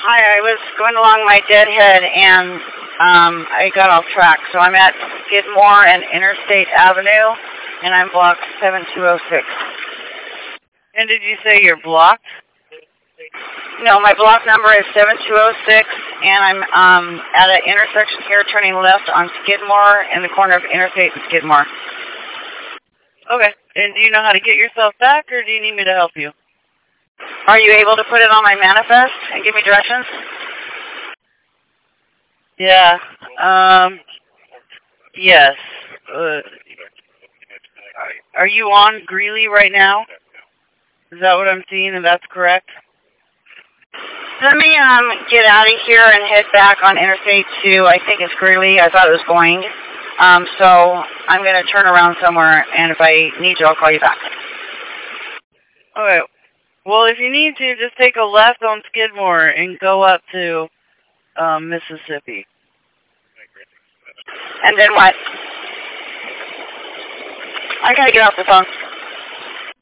Hi, I was going along my deadhead and I got off track. So I'm at Skidmore and Interstate Avenue, and I'm blocked 7206. And did you say you're blocked? No, my block number is 7206, and I'm at an intersection here turning left on Skidmore in the corner of Interstate and Skidmore. Okay. And do you know how to get yourself back, or do you need me to help you? Are you able to put it on my manifest and give me directions? Yeah. Yes. Are you on Greeley right now? Is that what I'm seeing, and that's correct? Let me get out of here and head back on Interstate to, I think it's Greeley. I thought it was going. So I'm going to turn around somewhere, and if I need you, I'll call you back. Okay. Well, if you need to, just take a left on Skidmore and go up to Mississippi. And then what? I got to get off the phone.